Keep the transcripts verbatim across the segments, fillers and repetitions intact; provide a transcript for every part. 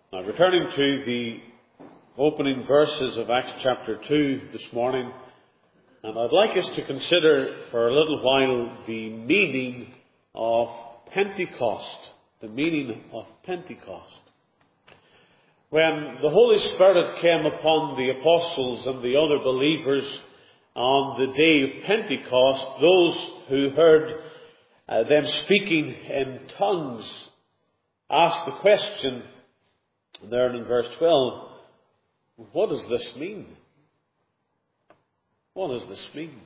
Now, returning to the opening verses of Acts chapter two this morning, and I'd like us to consider for a little while the meaning of Pentecost. The meaning of Pentecost. When the Holy Spirit came upon the apostles and the other believers on the day of Pentecost, those who heard uh, them speaking in tongues asked the question there in verse twelve, what does this mean? What does this mean?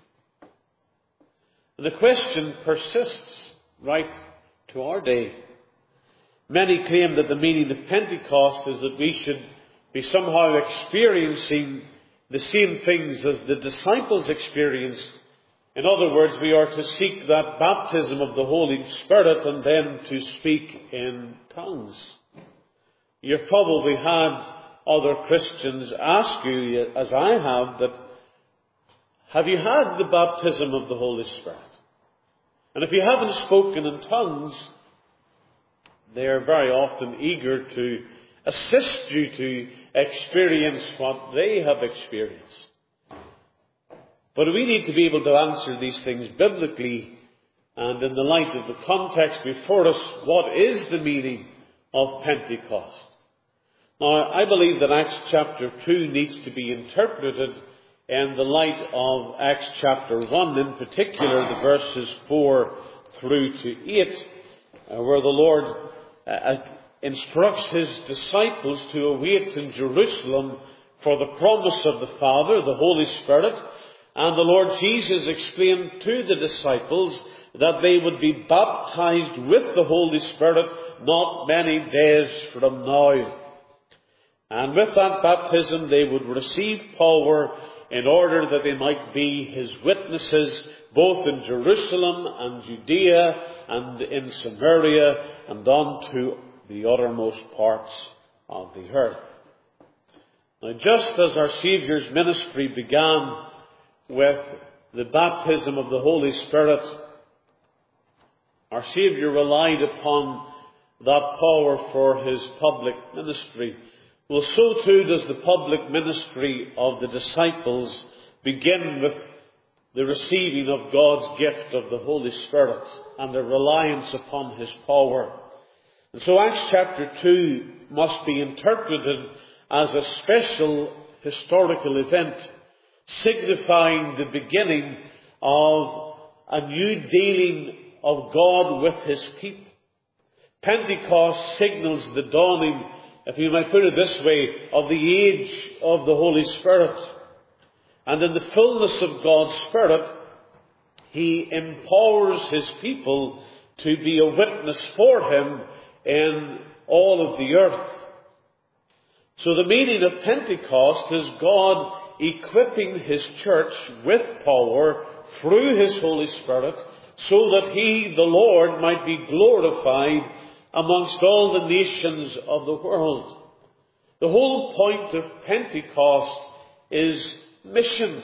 And the question persists right to our day. Many claim that the meaning of Pentecost is that we should be somehow experiencing the same things as the disciples experienced. In other words, we are to seek that baptism of the Holy Spirit and then to speak in tongues. You've probably had other Christians ask you, as I have, that have you had the baptism of the Holy Spirit? And if you haven't spoken in tongues, they are very often eager to assist you to experience what they have experienced. But we need to be able to answer these things biblically and in the light of the context before us. What is the meaning of Pentecost? Now, I believe that Acts chapter two needs to be interpreted in the light of Acts chapter one, in particular the verses four through to eight, uh, where the Lord uh, instructs His disciples to await in Jerusalem for the promise of the Father, the Holy Spirit, and the Lord Jesus explained to the disciples that they would be baptized with the Holy Spirit not many days from now. And with that baptism they would receive power in order that they might be His witnesses both in Jerusalem and Judea and in Samaria and on to the uttermost parts of the earth. Now, just as our Saviour's ministry began with the baptism of the Holy Spirit, our Saviour relied upon that power for His public ministry. Well, so too does the public ministry of the disciples begin with the receiving of God's gift of the Holy Spirit and the reliance upon His power. And so Acts chapter two must be interpreted as a special historical event, signifying the beginning of a new dealing of God with His people. Pentecost signals the dawning, if you might put it this way, of the age of the Holy Spirit. And in the fullness of God's Spirit, He empowers His people to be a witness for Him in all of the earth. So the meaning of Pentecost is God equipping His church with power through His Holy Spirit so that He, the Lord, might be glorified amongst all the nations of the world. The whole point of Pentecost is missions,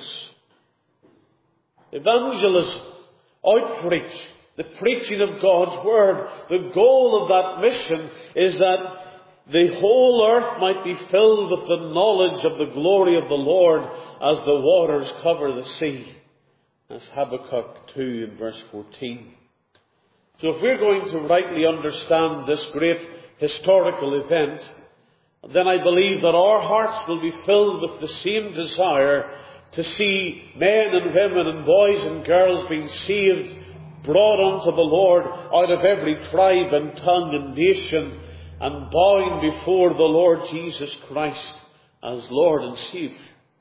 evangelism, outreach, the preaching of God's Word. The goal of that mission is that the whole earth might be filled with the knowledge of the glory of the Lord as the waters cover the sea. That's Habakkuk two in verse fourteen. So if we're going to rightly understand this great historical event, then I believe that our hearts will be filled with the same desire to see men and women and boys and girls being saved, brought unto the Lord out of every tribe and tongue and nation, and bowing before the Lord Jesus Christ as Lord and Saviour.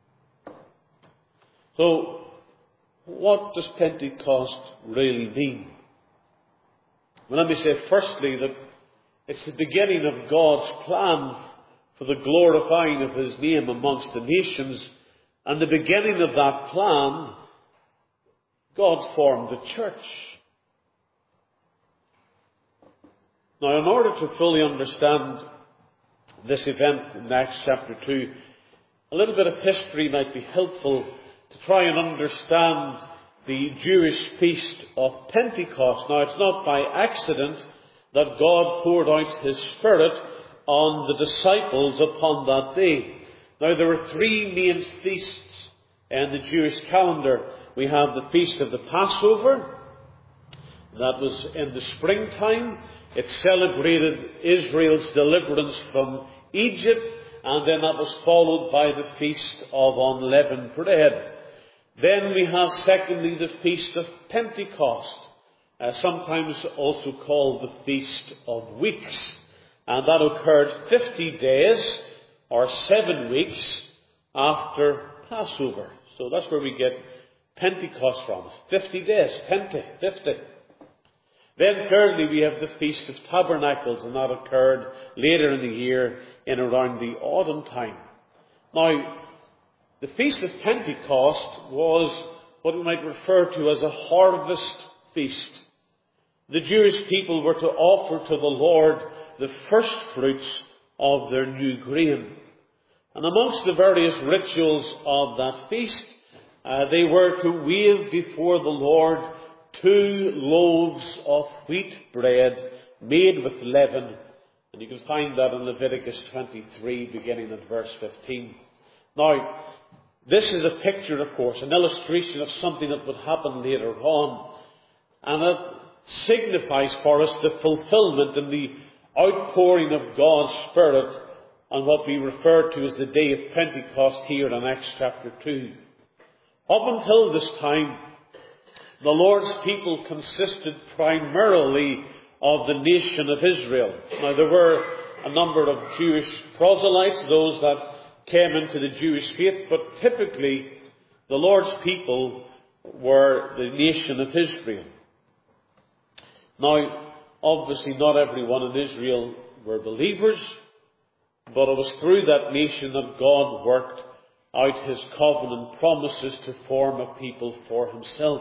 So, what does Pentecost really mean? Well, let me say firstly that it's the beginning of God's plan for the glorifying of His name amongst the nations. And the beginning of that plan, God formed the church. Now, in order to fully understand this event in Acts chapter two, a little bit of history might be helpful to try and understand the Jewish feast of Pentecost. Now, it's not by accident that God poured out His Spirit on the disciples upon that day. Now, there were three main feasts in the Jewish calendar. We have the feast of the Passover. That was in the springtime. It celebrated Israel's deliverance from Egypt, and then that was followed by the feast of unleavened bread. Then we have, secondly, the feast of Pentecost, uh, sometimes also called the Feast of Weeks. And that occurred fifty days, or seven weeks, after Passover. So that's where we get Pentecost from. fifty days. Pente. fifty. Then thirdly, we have the Feast of Tabernacles, and that occurred later in the year in around the autumn time. Now, the Feast of Pentecost was what we might refer to as a harvest feast. The Jewish people were to offer to the Lord the first fruits of their new grain. And amongst the various rituals of that feast, uh, they were to wave before the Lord two loaves of wheat bread made with leaven. And you can find that in Leviticus twenty-three, beginning at verse fifteen. Now, this is a picture, of course, an illustration of something that would happen later on. And it signifies for us the fulfillment and the outpouring of God's Spirit on what we refer to as the day of Pentecost here in Acts chapter two. Up until this time, the Lord's people consisted primarily of the nation of Israel. Now, there were a number of Jewish proselytes, those that came into the Jewish faith, but typically the Lord's people were the nation of Israel. Now, obviously not everyone in Israel were believers, but it was through that nation that God worked out his covenant promises to form a people for himself.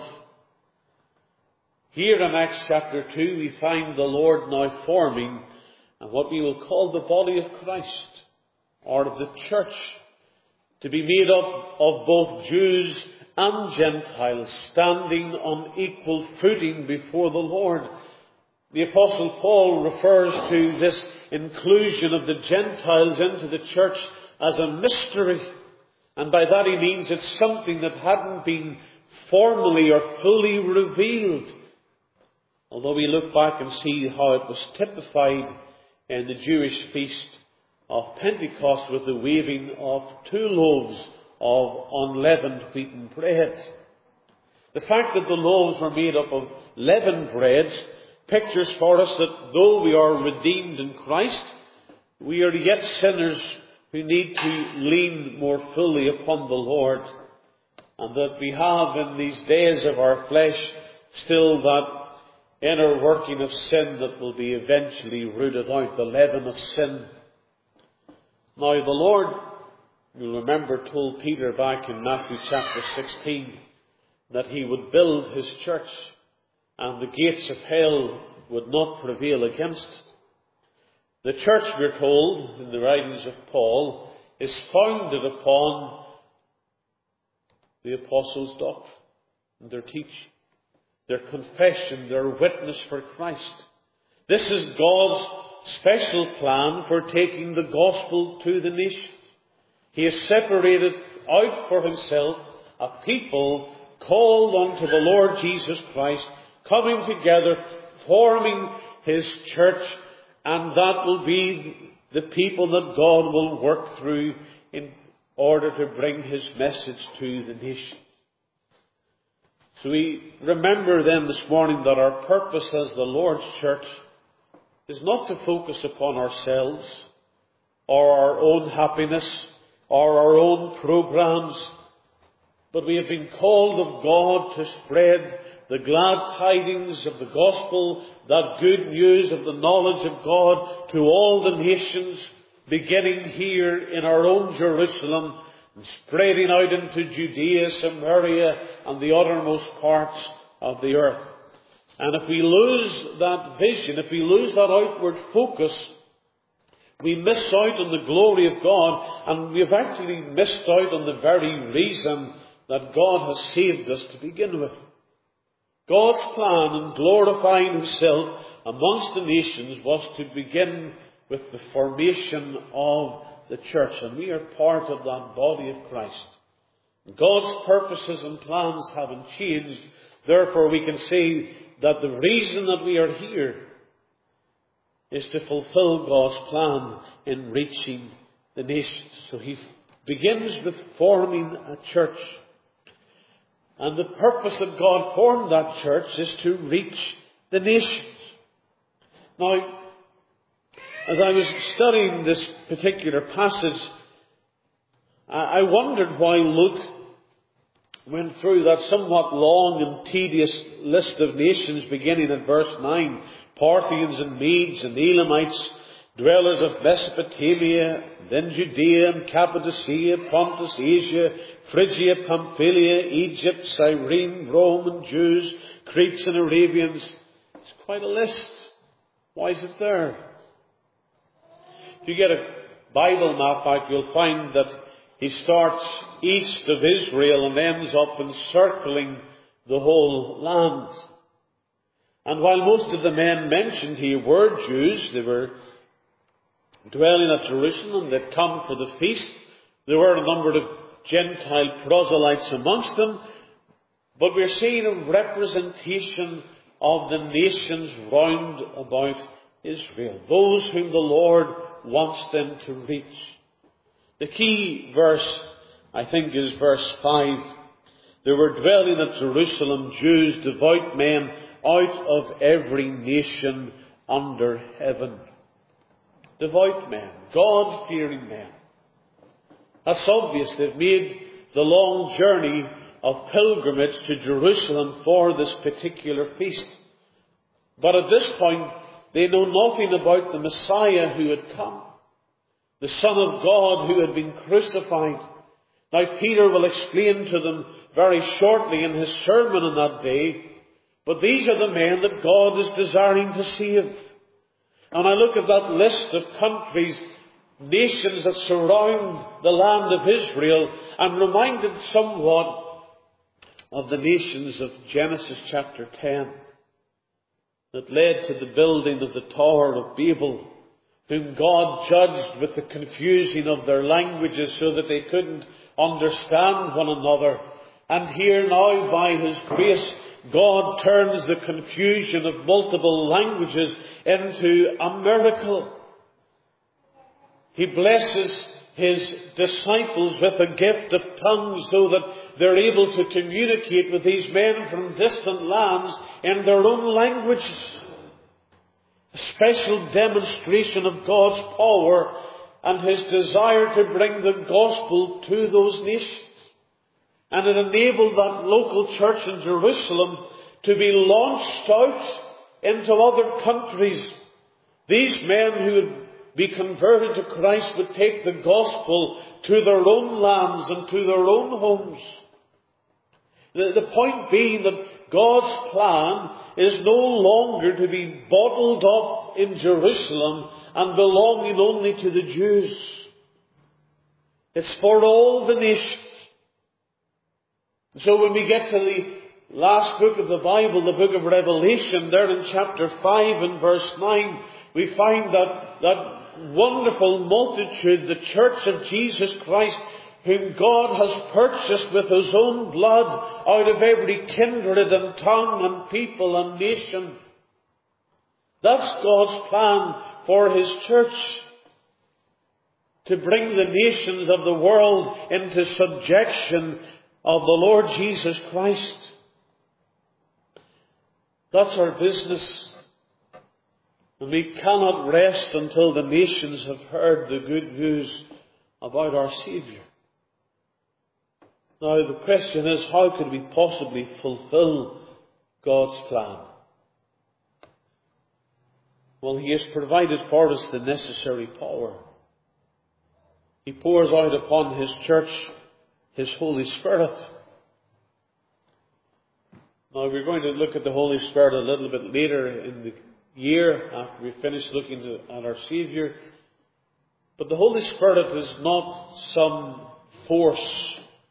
Here in Acts chapter two, we find the Lord now forming what we will call the body of Christ, or the church, to be made up of both Jews and Gentiles, standing on equal footing before the Lord. The Apostle Paul refers to this inclusion of the Gentiles into the church as a mystery. And by that he means it's something that hadn't been formally or fully revealed. Although we look back and see how it was typified in the Jewish feast of Pentecost with the waving of two loaves of unleavened wheaten bread. The fact that the loaves were made up of leavened breads pictures for us that though we are redeemed in Christ, we are yet sinners who need to lean more fully upon the Lord, and that we have in these days of our flesh still that inner working of sin that will be eventually rooted out, the leaven of sin. Now the Lord, you'll remember, told Peter back in Matthew chapter sixteen that he would build his church and the gates of hell would not prevail against it. The church, we're told in the writings of Paul, is founded upon the apostles' doctrine and their teaching, their confession, their witness for Christ. This is God's special plan for taking the gospel to the nations. He has separated out for himself a people called unto the Lord Jesus Christ, coming together, forming his church, and that will be the people that God will work through in order to bring his message to the nation. So we remember then this morning that our purpose as the Lord's church is not to focus upon ourselves or our own happiness or our own programs, but we have been called of God to spread the glad tidings of the gospel, that good news of the knowledge of God to all the nations, beginning here in our own Jerusalem and spreading out into Judea, Samaria and the uttermost parts of the earth. And if we lose that vision, if we lose that outward focus, we miss out on the glory of God, and we've actually missed out on the very reason that God has saved us to begin with. God's plan in glorifying himself amongst the nations was to begin with the formation of the church, and we are part of that body of Christ. God's purposes and plans haven't changed. Therefore, we can say that the reason that we are here is to fulfill God's plan in reaching the nations. So he begins with forming a church. And the purpose that God formed that church is to reach the nations. Now, as I was studying this particular passage, I wondered why Luke went through that somewhat long and tedious list of nations beginning at verse nine. Parthians and Medes and Elamites, dwellers of Mesopotamia, then Judea and Cappadocia, Pontus, Asia, Phrygia, Pamphylia, Egypt, Cyrene, Rome and Jews, Cretes and Arabians. It's quite a list. Why is it there? If you get a Bible map out, you'll find that he starts east of Israel and ends up encircling the whole land. And while most of the men mentioned here were Jews, they were dwelling at Jerusalem, they'd come for the feast. There were a number of Gentile proselytes amongst them, but we're seeing a representation of the nations round about Israel, those whom the Lord wants them to reach. The key verse, I think, is verse five. There were dwelling at Jerusalem Jews, devout men, out of every nation under heaven. Devout men, God-fearing men. That's obvious. They've made the long journey of pilgrimage to Jerusalem for this particular feast. But at this point, they know nothing about the Messiah who had come, the Son of God who had been crucified. Now, Peter will explain to them very shortly in his sermon on that day, but these are the men that God is desiring to save. And I look at that list of countries, nations that surround the land of Israel, I'm reminded somewhat of the nations of Genesis chapter ten that led to the building of the Tower of Babel, whom God judged with the confusing of their languages so that they couldn't understand one another. And here now, by His grace, God turns the confusion of multiple languages into a miracle. He blesses His disciples with a gift of tongues so that they're able to communicate with these men from distant lands in their own languages. A special demonstration of God's power and His desire to bring the gospel to those nations. And it enabled that local church in Jerusalem to be launched out into other countries. These men who would be converted to Christ would take the gospel to their own lands and to their own homes. The, the point being that God's plan is no longer to be bottled up in Jerusalem and belonging only to the Jews. It's for all the nations. So when we get to the last book of the Bible, the book of Revelation, there in chapter five and verse nine, we find that, that wonderful multitude, the church of Jesus Christ, whom God has purchased with His own blood out of every kindred and tongue and people and nation. That's God's plan for His church, to bring the nations of the world into subjection of the Lord Jesus Christ. That's our business. And we cannot rest until the nations have heard the good news about our Saviour. Now the question is, how could we possibly fulfill God's plan? Well, He has provided for us the necessary power. He pours out upon His church His Holy Spirit. Now we're going to look at the Holy Spirit a little bit later in the year after we finish looking at our Saviour. But the Holy Spirit is not some force.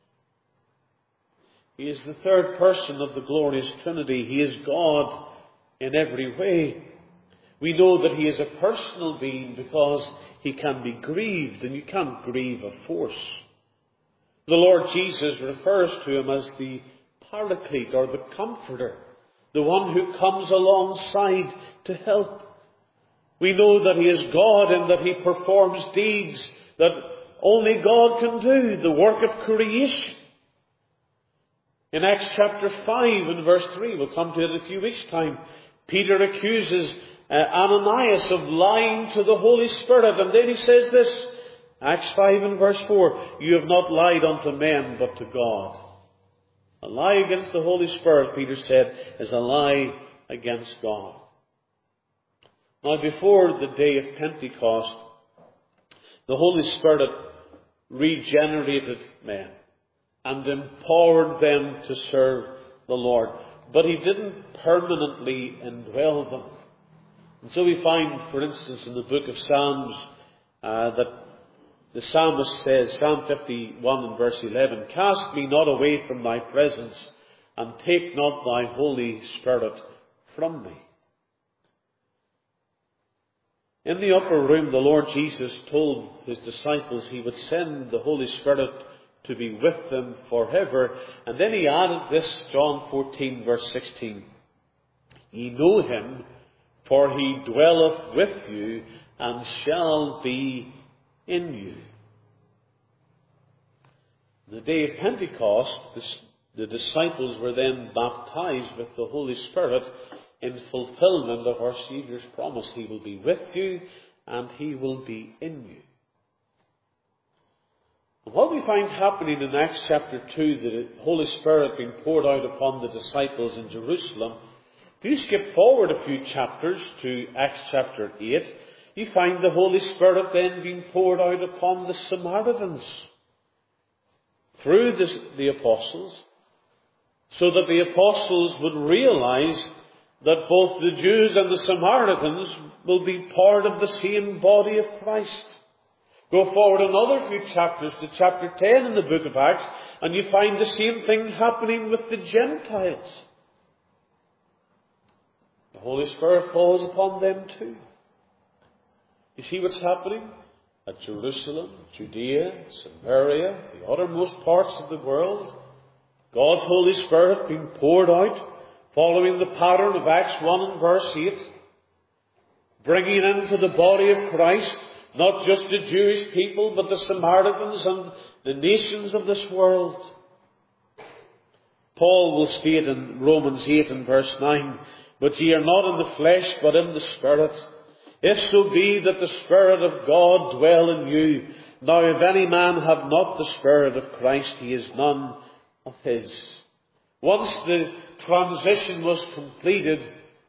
He is the third person of the glorious Trinity. He is God in every way. We know that he is a personal being because he can be grieved, and you can't grieve a force. The Lord Jesus refers to him as the Paraclete, or the Comforter, the one who comes alongside to help. We know that he is God and that he performs deeds that only God can do, the work of creation. In Acts chapter five and verse three, we'll come to it in a few weeks' time, Peter accuses uh, Ananias of lying to the Holy Spirit, and then he says this, Acts five and verse four, you have not lied unto men but to God. A lie against the Holy Spirit, Peter said, is a lie against God. Now, before the day of Pentecost, the Holy Spirit regenerated men and empowered them to serve the Lord. But he didn't permanently indwell them. And so we find, for instance, in the book of Psalms, uh, that the psalmist says, Psalm fifty-one and verse eleven, cast me not away from thy presence, and take not thy Holy Spirit from me. In the upper room, the Lord Jesus told his disciples he would send the Holy Spirit to be with them forever. And then he added this, John fourteen verse sixteen, ye know him, for he dwelleth with you, and shall be in you. On the day of Pentecost, the disciples were then baptized with the Holy Spirit in fulfillment of our Saviour's promise. He will be with you and he will be in you. And what we find happening in Acts chapter two, the Holy Spirit being poured out upon the disciples in Jerusalem, if you skip forward a few chapters to Acts chapter eight, you find the Holy Spirit then being poured out upon the Samaritans through the, the apostles, so that the apostles would realize that both the Jews and the Samaritans will be part of the same body of Christ. Go forward another few chapters to chapter ten in the book of Acts, and you find the same thing happening with the Gentiles. The Holy Spirit falls upon them too. You see what's happening? At Jerusalem, Judea, Samaria, the uttermost parts of the world, God's Holy Spirit being poured out, following the pattern of Acts one and verse eight, bringing into the body of Christ not just the Jewish people, but the Samaritans and the nations of this world. Paul will state in Romans eight and verse nine, but ye are not in the flesh, but in the Spirit, if so be that the Spirit of God dwell in you. Now if any man have not the Spirit of Christ, he is none of his. Once the transition was completed,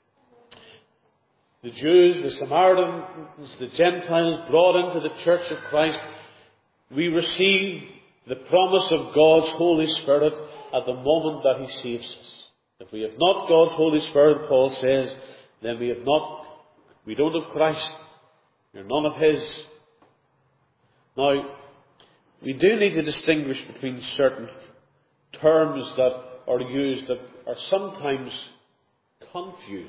the Jews, the Samaritans, the Gentiles brought into the church of Christ, we receive the promise of God's Holy Spirit at the moment that he saves us. If we have not God's Holy Spirit, Paul says, then we have not, we don't have Christ. You're none of his. Now, we do need to distinguish between certain terms that are used that are sometimes confused.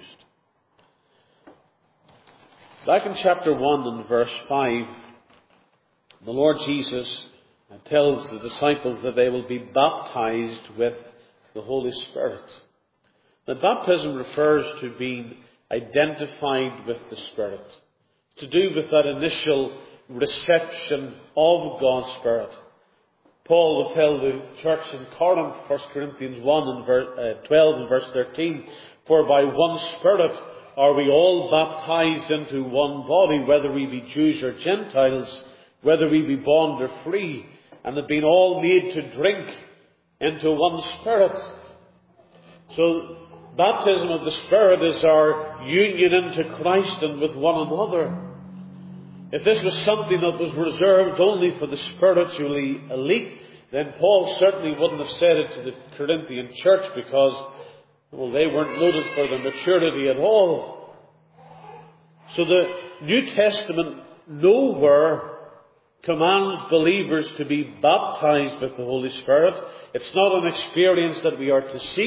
Back in chapter one and verse five, the Lord Jesus tells the disciples that they will be baptized with the Holy Spirit. The baptism refers to being identified with the Spirit, to do with that initial reception of God's Spirit. Paul will tell the church in Corinth, First Corinthians one and verse, uh, twelve and verse thirteen, for by one Spirit are we all baptized into one body, whether we be Jews or Gentiles, whether we be bond or free, and have been all made to drink into one Spirit. So, baptism of the Spirit is our union into Christ and with one another. If this was something that was reserved only for the spiritually elite, then Paul certainly wouldn't have said it to the Corinthian church, because, well, they weren't noted for their maturity at all. So the New Testament nowhere commands believers to be baptized with the Holy Spirit. It's not an experience that we are to seek.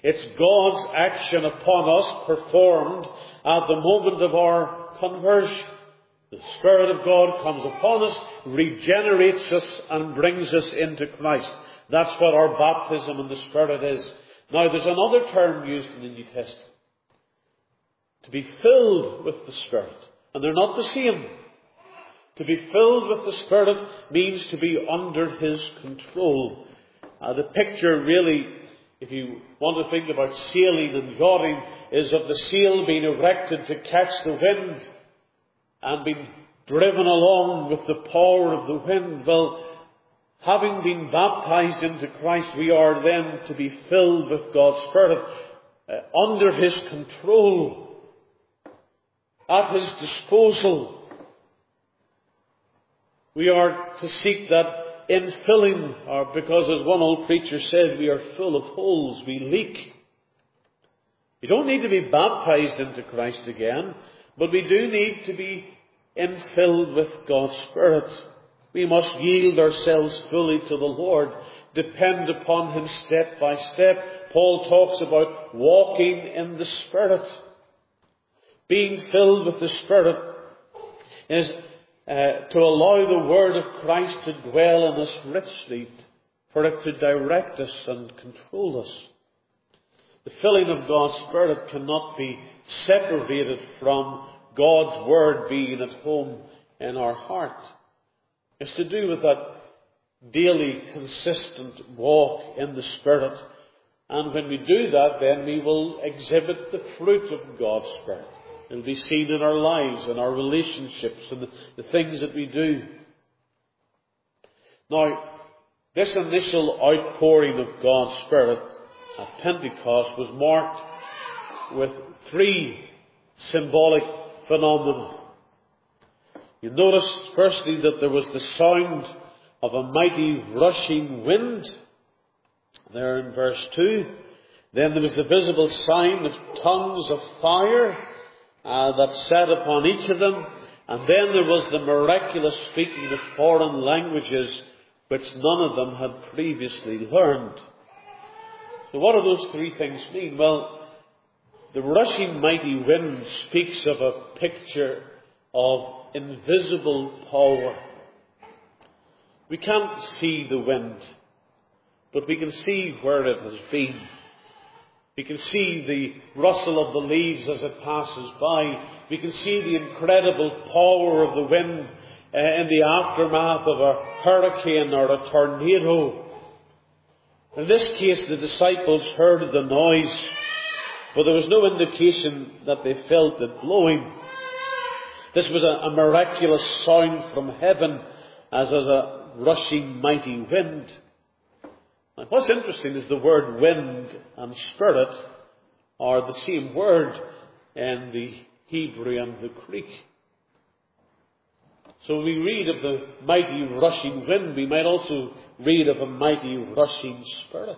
It's God's action upon us performed at the moment of our conversion. The Spirit of God comes upon us, regenerates us, and brings us into Christ. That's what our baptism in the Spirit is. Now, there's another term used in the New Testament. To be filled with the Spirit. And they're not the same. To be filled with the Spirit means to be under His control. Uh, the picture really, if you want to think about sailing and yachting, is of the sail being erected to catch the wind and being driven along with the power of the wind. Well, having been baptized into Christ, we are then to be filled with God's Spirit, uh, under His control, at His disposal. We are to seek that infilling, or because as one old preacher said, we are full of holes, we leak. We don't need to be baptized into Christ again, but we do need to be infilled with God's Spirit. We must yield ourselves fully to the Lord, depend upon Him step by step. Paul talks about walking in the Spirit. Being filled with the Spirit is uh, to allow the Word of Christ to dwell in us richly, for it to direct us and control us. The filling of God's Spirit cannot be separated from God's Word being at home in our heart. It's to do with that daily, consistent walk in the Spirit. And when we do that, then we will exhibit the fruit of God's Spirit. It will be seen in our lives, in our relationships, and the, the things that we do. Now, this initial outpouring of God's Spirit at Pentecost was marked with three symbolic phenomena. You notice, firstly, that there was the sound of a mighty rushing wind, there in verse two. Then there was the visible sign of tongues of fire uh, that sat upon each of them. And then there was the miraculous speaking of foreign languages, which none of them had previously learned. So what do those three things mean? Well, the rushing mighty wind speaks of a picture of invisible power. We can't see the wind, but we can see where it has been. We can see the rustle of the leaves as it passes by. We can see the incredible power of the wind uh, in the aftermath of a hurricane or a tornado. In this case, the disciples heard the noise, but there was no indication that they felt it blowing. This was a, a miraculous sound from heaven, as as a rushing mighty wind. And what's interesting is the word wind and spirit are the same word in the Hebrew and the Greek. So when we read of the mighty rushing wind, we might also read of a mighty rushing spirit.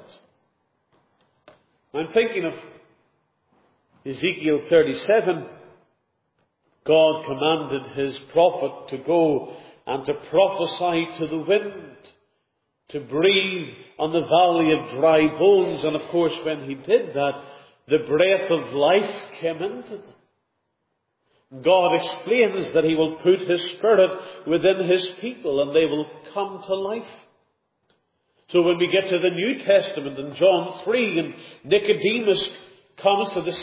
I'm thinking of Ezekiel thirty-seven. God commanded His prophet to go and to prophesy to the wind, to breathe on the valley of dry bones. And of course, when He did that, the breath of life came into them. God explains that He will put His Spirit within His people and they will come to life. So when we get to the New Testament in John three and Nicodemus comes to the